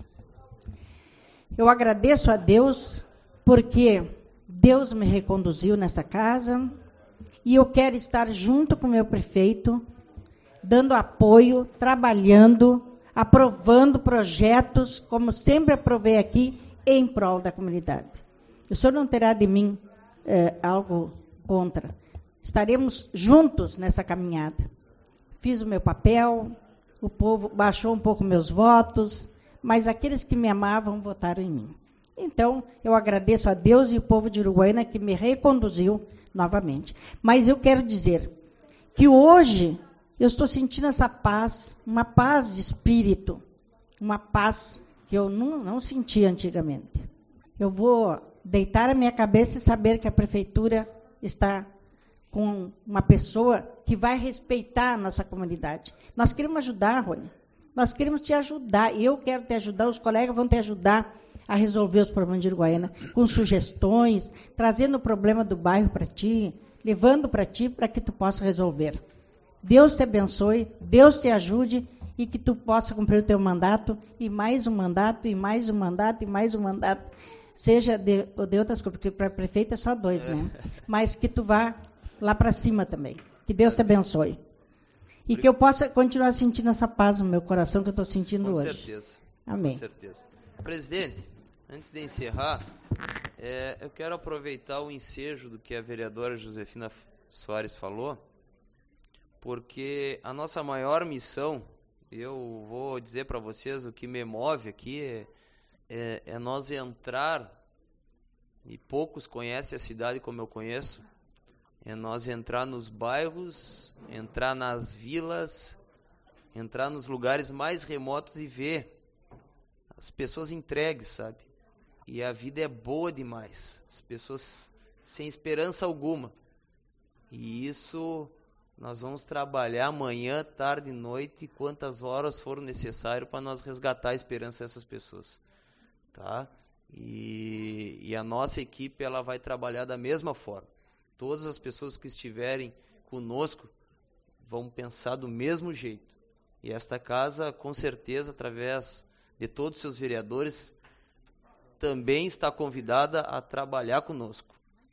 S7: Eu agradeço a Deus, porque Deus me reconduziu nessa casa, e eu quero estar junto com o meu prefeito, dando apoio, trabalhando, aprovando projetos, como sempre aprovei aqui, em prol da comunidade. O senhor não terá de mim é, algo contra. Estaremos juntos nessa caminhada. Fiz o meu papel, o povo baixou um pouco meus votos, mas aqueles que me amavam votaram em mim. Então, eu agradeço a Deus e o povo de Uruguaiana que me reconduziu novamente. Mas eu quero dizer que hoje eu estou sentindo essa paz, uma paz de espírito, uma paz que eu não, não sentia antigamente. Eu vou deitar a minha cabeça e saber que a prefeitura está com uma pessoa que vai respeitar a nossa comunidade. Nós queremos ajudar, Rony. Nós queremos te ajudar. Eu quero te ajudar, os colegas vão te ajudar a resolver os problemas de Uruguaiana, com sugestões, trazendo o problema do bairro para ti, levando para ti para que tu possa resolver. Deus te abençoe, Deus te ajude e que tu possa cumprir o teu mandato, e mais um mandato, e mais um mandato, e mais um mandato. Seja de, de outras coisas, porque para prefeito é só dois, né? Mas que tu vá lá para cima também. Que Deus te abençoe. E que eu possa continuar sentindo essa paz no meu coração que eu estou sentindo
S2: com
S7: hoje.
S2: Com certeza.
S7: Amém.
S2: Com certeza. Presidente, antes de encerrar, é, eu quero aproveitar o ensejo do que a vereadora Josefina Soares falou, porque a nossa maior missão, eu vou dizer para vocês, o que me move aqui é, é, é nós entrar, e poucos conhecem a cidade como eu conheço, é nós entrar nos bairros, entrar nas vilas, entrar nos lugares mais remotos e ver as pessoas entregues, sabe? E a vida é boa demais, as pessoas sem esperança alguma. E isso nós vamos trabalhar manhã, tarde e noite, quantas horas for necessário para nós resgatar a esperança dessas pessoas, tá? E, e a nossa equipe ela vai trabalhar da mesma forma. Todas as pessoas que estiverem conosco vão pensar do mesmo jeito. E esta casa, com certeza, através de todos os seus vereadores, também está convidada a trabalhar conosco.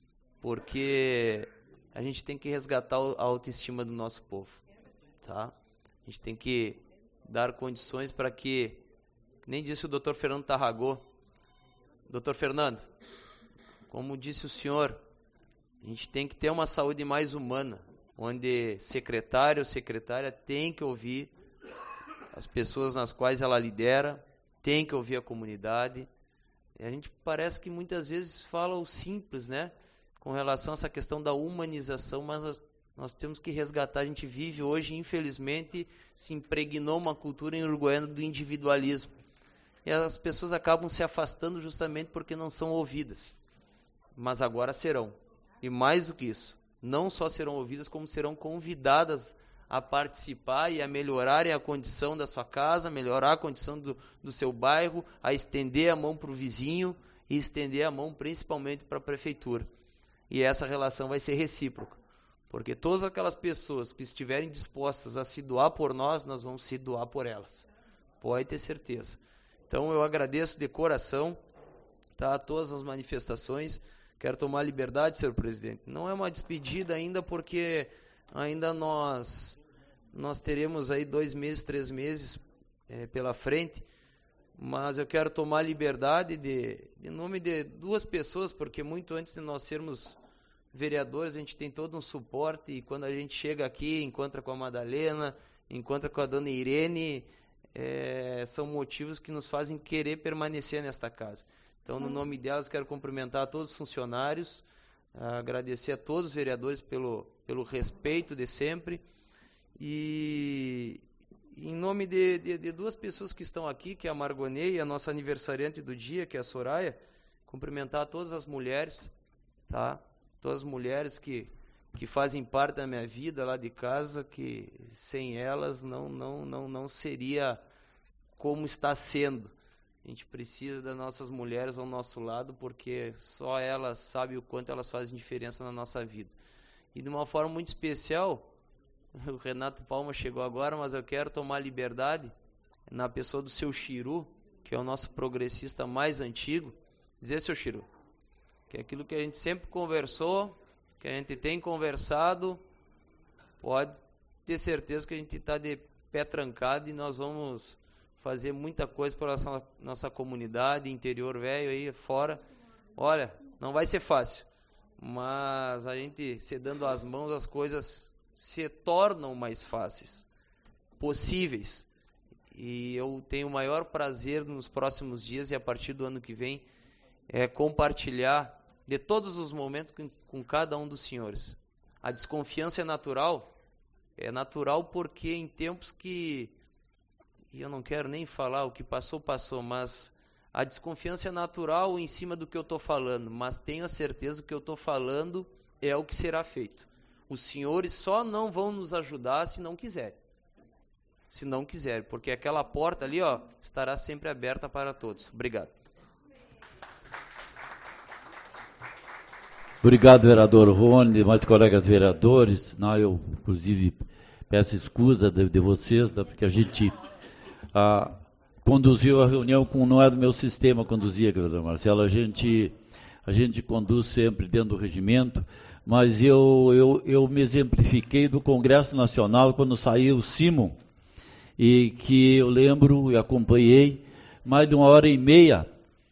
S2: Porque a gente tem que resgatar a autoestima do nosso povo. Tá? A gente tem que dar condições para que, nem disse o doutor Fernando Tarragó, doutor Fernando, como disse o senhor, a gente tem que ter uma saúde mais humana, onde secretário ou secretária tem que ouvir as pessoas nas quais ela lidera, tem que ouvir a comunidade. E a gente parece que muitas vezes fala o simples, né? Com relação a essa questão da humanização, mas nós, nós temos que resgatar. A gente vive hoje, infelizmente, se impregnou uma cultura em Uruguaiana do individualismo. E as pessoas acabam se afastando justamente porque não são ouvidas. Mas agora serão. E mais do que isso, não só serão ouvidas, como serão convidadas a participar e a melhorarem a condição da sua casa, melhorar a condição do, do seu bairro, a estender a mão para o vizinho e estender a mão principalmente para a prefeitura. E essa relação vai ser recíproca, porque todas aquelas pessoas que estiverem dispostas a se doar por nós, nós vamos se doar por elas. Pode ter certeza. Então eu agradeço de coração, tá, todas as manifestações. Quero tomar liberdade, senhor presidente. Não é uma despedida ainda, porque ainda nós, nós teremos aí dois meses, três meses é, pela frente, mas eu quero tomar liberdade de, em nome de duas pessoas, porque muito antes de nós sermos vereadores, a gente tem todo um suporte, e quando a gente chega aqui, encontra com a Madalena, encontra com a dona Irene, é, são motivos que nos fazem querer permanecer nesta casa. Então, no nome delas, quero cumprimentar a todos os funcionários, agradecer a todos os vereadores pelo, pelo respeito de sempre, e em nome de, de, de duas pessoas que estão aqui, que é a Margonê e a nossa aniversariante do dia, que é a Soraya, cumprimentar todas as mulheres, tá? Todas as mulheres que, que fazem parte da minha vida lá de casa, que sem elas não, não, não, não seria como está sendo. A gente precisa das nossas mulheres ao nosso lado, porque só elas sabem o quanto elas fazem diferença na nossa vida. E de uma forma muito especial, o Renato Palma chegou agora, mas eu quero tomar liberdade, na pessoa do seu Chiru, que é o nosso progressista mais antigo, dizer, seu Chiru, que é aquilo que a gente sempre conversou, que a gente tem conversado, pode ter certeza que a gente está de pé trancado e nós vamos fazer muita coisa para nossa, nossa comunidade, interior velho aí fora. Olha, não vai ser fácil, mas a gente se dando as mãos, as coisas se tornam mais fáceis, possíveis. E eu tenho o maior prazer nos próximos dias e a partir do ano que vem é compartilhar de todos os momentos com, com cada um dos senhores. A desconfiança é natural, é natural porque em tempos que, e eu não quero nem falar, o que passou, passou, mas a desconfiança é natural em cima do que eu estou falando, mas tenho a certeza que o que eu estou falando é o que será feito. Os senhores só não vão nos ajudar se não quiserem. Se não quiserem, porque aquela porta ali, ó, estará sempre aberta para todos. Obrigado.
S1: Obrigado, vereador Rony, demais colegas vereadores. Não, eu, inclusive, peço escusa de, de vocês, né, porque a gente ah, conduziu a reunião com, não é do meu sistema conduzir, vereador Marcelo, a gente, a gente conduz sempre dentro do regimento, mas eu, eu, eu me exemplifiquei do Congresso Nacional quando saiu o Simon, e que eu lembro e acompanhei mais de uma hora e meia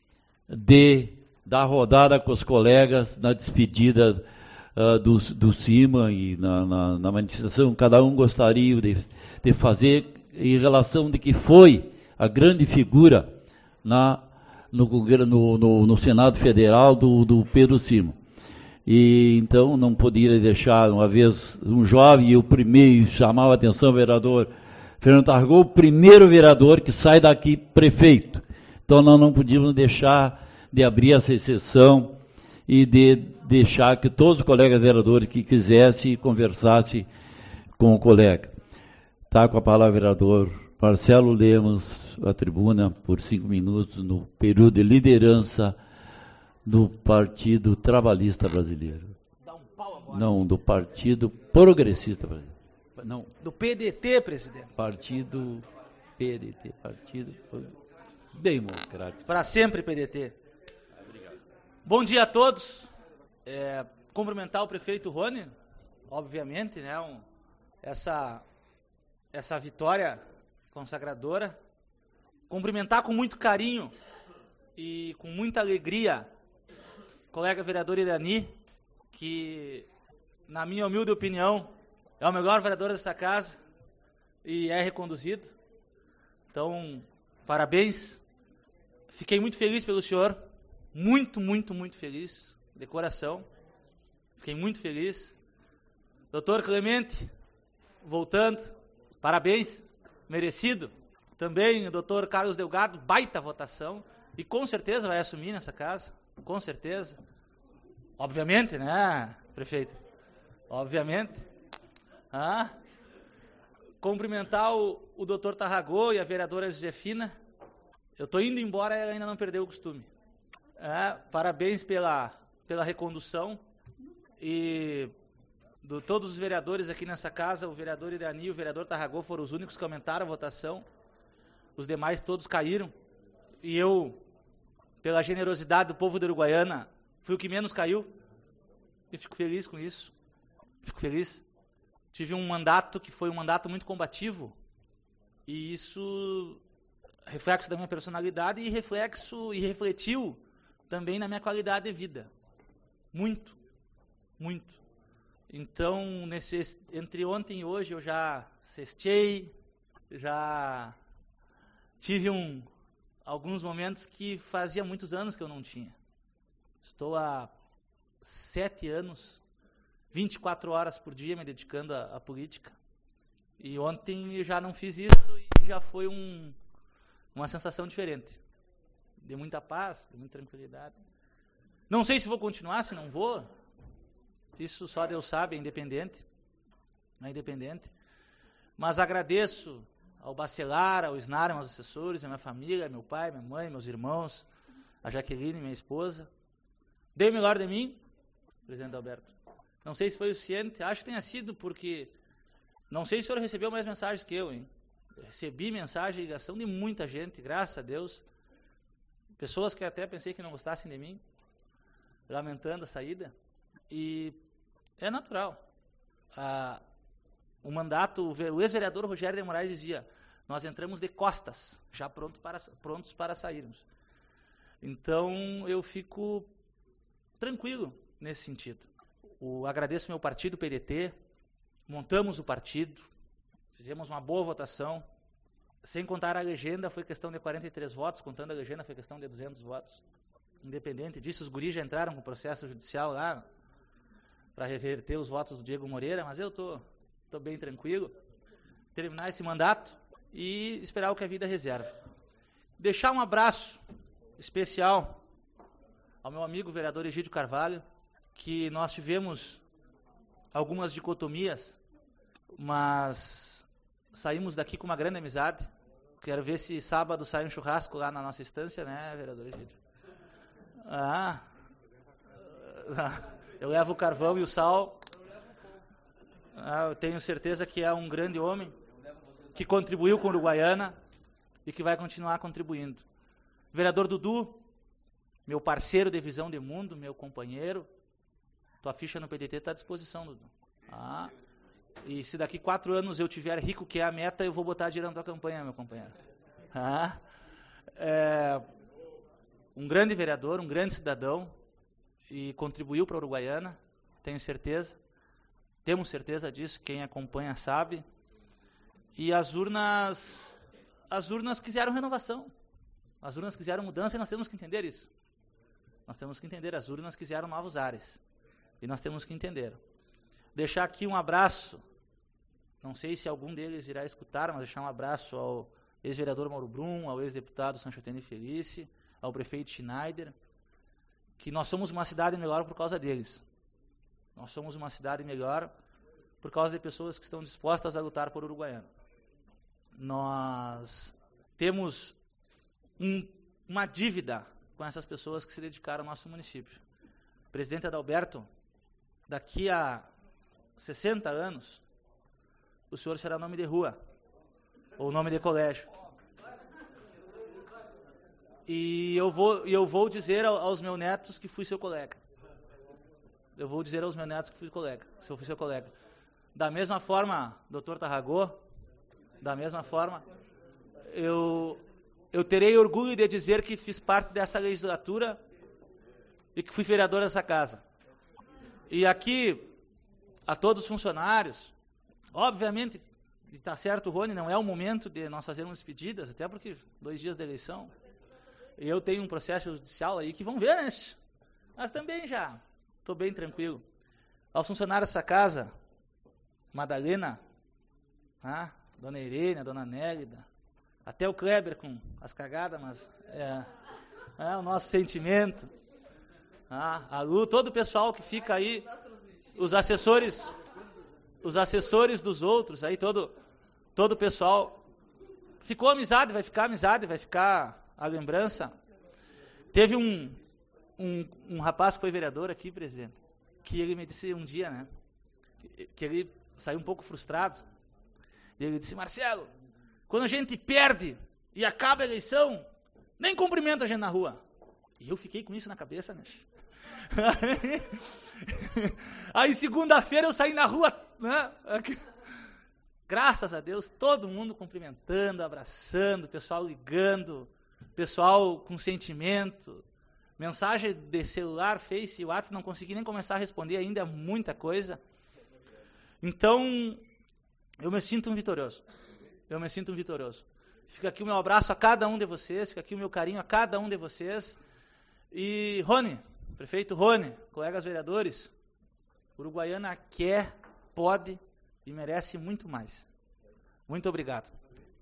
S1: de dar rodada com os colegas na despedida uh, do, do CIMA e na, na, na manifestação. Cada um gostaria de, de fazer em relação de que foi a grande figura na, no, no, no, no Senado Federal do, do Pedro Simon. E então não poderia deixar, uma vez, um jovem, e o primeiro, chamava a atenção, vereador Fernando Tarragó, o primeiro vereador que sai daqui prefeito. Então nós não podíamos deixar de abrir essa exceção e de deixar que todos os colegas vereadores que quisessem conversassem com o colega. Está com a palavra o vereador Marcelo Lemos, a tribuna, por cinco minutos, no período de liderança do Partido Trabalhista Brasileiro.
S4: Dá um pau agora.
S1: Não, do Partido Progressista Brasileiro. Não.
S4: Do P D T, presidente.
S1: Partido P D T, Partido Democrático.
S4: Para sempre, P D T. Bom dia a todos. É, cumprimentar o prefeito Rony, obviamente, né? Um, essa, essa vitória consagradora. Cumprimentar com muito carinho e com muita alegria o colega vereador Irani, que, na minha humilde opinião, é o melhor vereador dessa casa e é reconduzido. Então, parabéns. Fiquei muito feliz pelo senhor. Muito, muito, muito feliz, de coração. Fiquei muito feliz. Doutor Clemente, voltando, parabéns, merecido. Também o doutor Carlos Delgado, baita votação. E com certeza vai assumir nessa casa, com certeza. Obviamente, né, prefeito? Obviamente. Ah, cumprimentar o, o doutor Tarragó e a vereadora Josefina. Eu estou indo embora e ela ainda não perdeu o costume. É, parabéns pela, pela recondução e de todos os vereadores aqui nessa casa, o vereador Irani e o vereador Tarragó foram os únicos que aumentaram a votação, os demais todos caíram, e eu, pela generosidade do povo de Uruguaiana, Fui o que menos caiu. E fico feliz com isso. Fico feliz. Tive um mandato que foi um mandato muito combativo. E isso reflexo da minha personalidade e reflexo e refletiu também na minha qualidade de vida. Muito. Muito. Então, nesse, entre ontem e hoje eu já cestei, já tive um, alguns momentos que fazia muitos anos que eu não tinha. Estou há sete anos, vinte e quatro horas por dia me dedicando à, à política. E ontem eu já não fiz isso e já foi um, uma sensação diferente. De muita paz, de muita tranquilidade. Não sei se vou continuar, se não vou. Isso só Deus sabe, é independente. É independente. Mas agradeço ao Bacelar, ao Isnar, meus assessores, a minha família, meu pai, minha mãe, meus irmãos, a Jaqueline, minha esposa. Dei o melhor de mim, presidente Alberto. Não sei se foi o suficiente, acho que tenha sido, porque não sei se o senhor recebeu mais mensagens que eu, hein? Eu recebi mensagem e ligação de muita gente, graças a Deus. Pessoas que até pensei que não gostassem de mim, lamentando a saída. E é natural. Ah, o mandato, o ex-vereador Rogério de Moraes dizia, nós entramos de costas, já pronto para, prontos para sairmos. Então, eu fico tranquilo nesse sentido. O, agradeço meu partido, o P D T, montamos o partido, fizemos uma boa votação, sem contar a legenda, foi questão de quarenta e três votos, contando a legenda foi questão de duzentos votos. Independente disso, os guris já entraram com o processo judicial lá, para reverter os votos do Diego Moreira, mas eu tô, tô bem tranquilo. Terminar esse mandato e esperar o que a vida reserva. Deixar um abraço especial ao meu amigo vereador Egídio Carvalho, que nós tivemos algumas dicotomias, mas saímos daqui com uma grande amizade. Quero ver se sábado sai um churrasco lá na nossa estância, né, vereador Egídio? Ah, eu levo o carvão e o sal. Ah, eu tenho certeza que é um grande homem, que contribuiu com a Uruguaiana e que vai continuar contribuindo. Vereador Dudu, meu parceiro de visão de mundo, meu companheiro, tua ficha no P D T está à disposição, Dudu. Ah, e se daqui quatro anos eu tiver rico, que é a meta, eu vou botar dinheiro na tua campanha, meu companheiro. Ah, é, um grande vereador, um grande cidadão, e contribuiu para a Uruguaiana, tenho certeza. Temos certeza disso, quem acompanha sabe. E as urnas, as urnas quiseram renovação. As urnas quiseram mudança e nós temos que entender isso. Nós temos que entender, as urnas quiseram novos ares. E nós temos que entender. Deixar aqui um abraço, não sei se algum deles irá escutar, mas deixar um abraço ao ex-vereador Mauro Brum, ao ex-deputado Sanchotene Felice, ao prefeito Schneider, que nós somos uma cidade melhor por causa deles. Nós somos uma cidade melhor por causa de pessoas que estão dispostas a lutar por Uruguaiana. Nós temos um, uma dívida com essas pessoas que se dedicaram ao nosso município. Presidente Adalberto, daqui a sessenta anos, o senhor será nome de rua, ou nome de colégio. E eu vou, eu vou dizer aos meus netos que fui seu colega. Eu vou dizer aos meus netos que fui colega, se eu fui seu colega. Da mesma forma, doutor Tarragô, da mesma forma, eu, eu terei orgulho de dizer que fiz parte dessa legislatura e que fui vereador dessa casa. E aqui, a todos os funcionários, obviamente, está certo, Rony, não é o momento de nós fazermos despedidas, até porque dois dias da eleição, eu tenho um processo judicial aí que vão ver, né? Mas também já estou bem tranquilo. Aos funcionários dessa casa, Madalena, ah, Dona Irene, a Dona Nélida, até o Kleber com as cagadas, mas é, é o nosso sentimento. Ah, a Lu, todo o pessoal que fica aí, os assessores, os assessores dos outros, aí todo, todo o pessoal, ficou amizade, vai ficar amizade, vai ficar a lembrança. Teve um, um, um rapaz que foi vereador aqui, presidente, que ele me disse um dia, né, que, que ele saiu um pouco frustrado, e ele disse, Marcelo, quando a gente perde e acaba a eleição, nem cumprimenta a gente na rua. E eu fiquei com isso na cabeça, né? Aí segunda-feira eu saí na rua, né? Graças a Deus, todo mundo cumprimentando, abraçando, pessoal ligando, pessoal com sentimento, mensagem de celular, Face, WhatsApp, não consegui nem começar a responder ainda, é muita coisa. Então, eu me sinto um vitorioso, eu me sinto um vitorioso. Fica aqui o meu abraço a cada um de vocês, fica aqui o meu carinho a cada um de vocês. E Rony, prefeito Rony, colegas vereadores, Uruguaiana quer, pode e merece muito mais. Muito obrigado.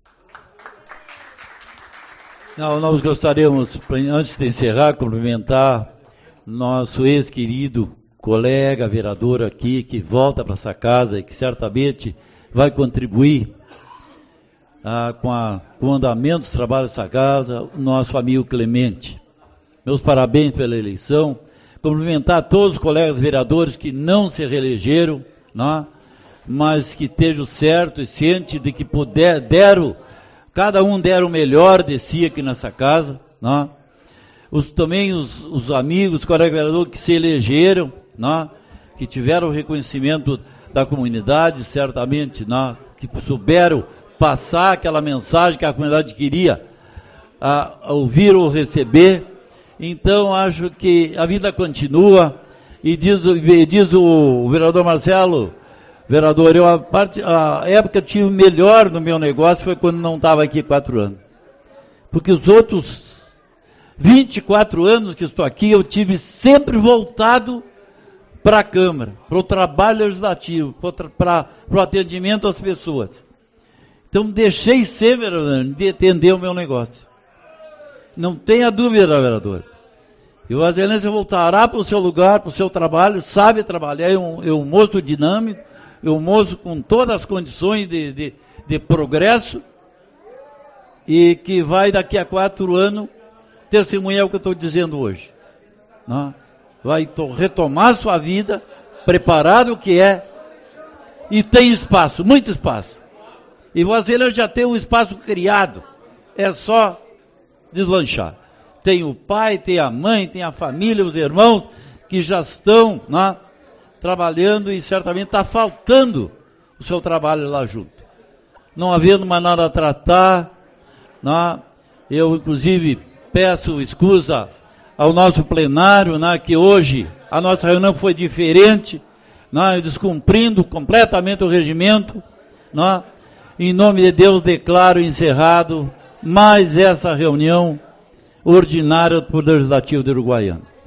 S1: Não, nós gostaríamos, antes de encerrar, cumprimentar nosso ex-querido colega vereador aqui, que volta para essa casa e que certamente vai contribuir ah, com, a, com o andamento dos trabalhos dessa casa, o nosso amigo Clemente. Meus parabéns pela eleição. Cumprimentar todos os colegas vereadores que não se reelegeram, né, mas que estejam certos e cientes de que puder, deram, cada um deram o melhor de si aqui nessa casa. Né. Os, também os, os amigos, os colegas vereadores que se elegeram, né, que tiveram o reconhecimento da comunidade, certamente, né, que souberam passar aquela mensagem que a comunidade queria a, a ouvir ou receber. Então, acho que a vida continua, e diz, e diz o, o vereador Marcelo, vereador, eu, a, parte, a época que eu tive melhor no meu negócio foi quando não estava aqui quatro anos. Porque os outros vinte e quatro anos que estou aqui, eu tive sempre voltado para a Câmara, para o trabalho legislativo, para o atendimento às pessoas. Então, deixei ser, vereador, de atender o meu negócio. Não tenha dúvida, vereador. E o Excelência voltará para o seu lugar, para o seu trabalho, sabe trabalhar, é um, é um moço dinâmico, é um moço com todas as condições de, de, de progresso, e que vai daqui a quatro anos testemunhar o que eu estou dizendo hoje. Não? Vai retomar sua vida, preparado o que é, e tem espaço, muito espaço. E o Excelência já tem um espaço criado, é só deslanchar. Tem o pai, tem a mãe, tem a família, os irmãos que já estão, né, trabalhando, e certamente está faltando o seu trabalho lá junto. Não havendo mais nada a tratar, né, eu inclusive peço excusa ao nosso plenário, né, que hoje a nossa reunião foi diferente, né, descumprindo completamente o regimento, né. Em nome de Deus declaro encerrado mais essa reunião ordinária do Poder Legislativo de Uruguaiana.